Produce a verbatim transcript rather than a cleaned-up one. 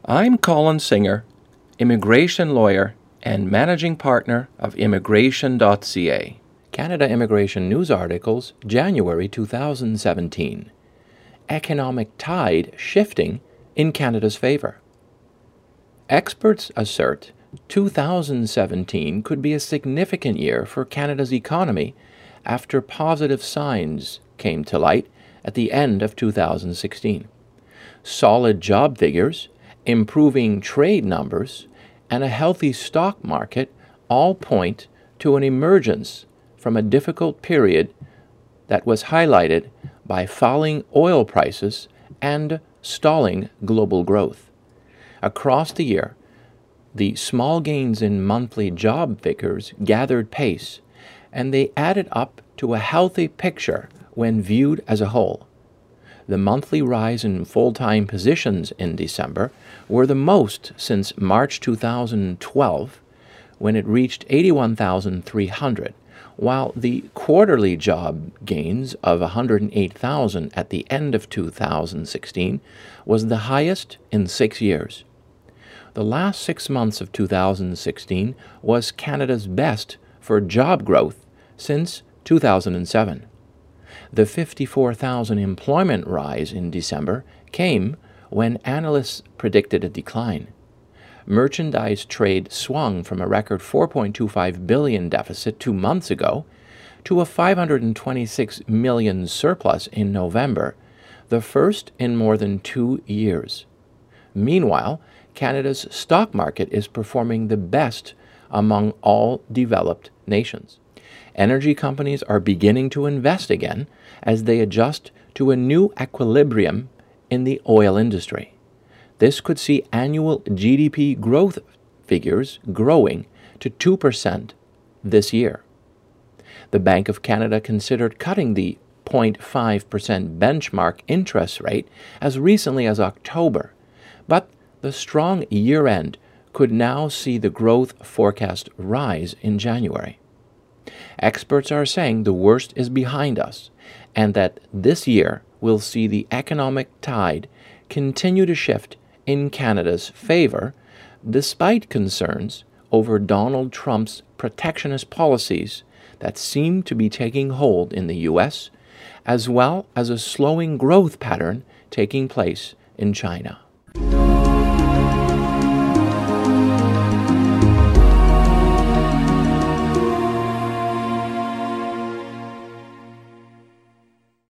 I'm Colin Singer, immigration lawyer and managing partner of immigration dot c a. Canada Immigration News Articles, January two thousand seventeen. Economic tide shifting in Canada's favor. Experts assert two thousand seventeen could be a significant year for Canada's economy after positive signs came to light at the end of two thousand sixteen. Solid job figures, improving trade numbers, and a healthy stock market all point to an emergence from a difficult period that was highlighted by falling oil prices and stalling global growth. Across the year, the small gains in monthly job figures gathered pace, and they added up to a healthy picture when viewed as a whole. The monthly rise in full-time positions in December were the most since March two thousand twelve, when it reached eighty-one thousand three hundred, while the quarterly job gains of one hundred eight thousand at the end of two thousand sixteen was the highest in six years. The last six months of two thousand sixteen was Canada's best for job growth since two thousand seven. The fifty-four thousand employment rise in December came when analysts predicted a decline. Merchandise trade swung from a record four point two five billion dollars deficit two months ago to a five hundred twenty-six million dollars surplus in November, the first in more than two years. Meanwhile, Canada's stock market is performing the best among all developed nations. Energy companies are beginning to invest again as they adjust to a new equilibrium in the oil industry. This could see annual G D P growth figures growing to two percent this year. The Bank of Canada considered cutting the zero point five percent benchmark interest rate as recently as October, but the strong year-end could now see the growth forecast rise in January. Experts are saying the worst is behind us, and that this year will see the economic tide continue to shift in Canada's favor, despite concerns over Donald Trump's protectionist policies that seem to be taking hold in the U S, as well as a slowing growth pattern taking place in China.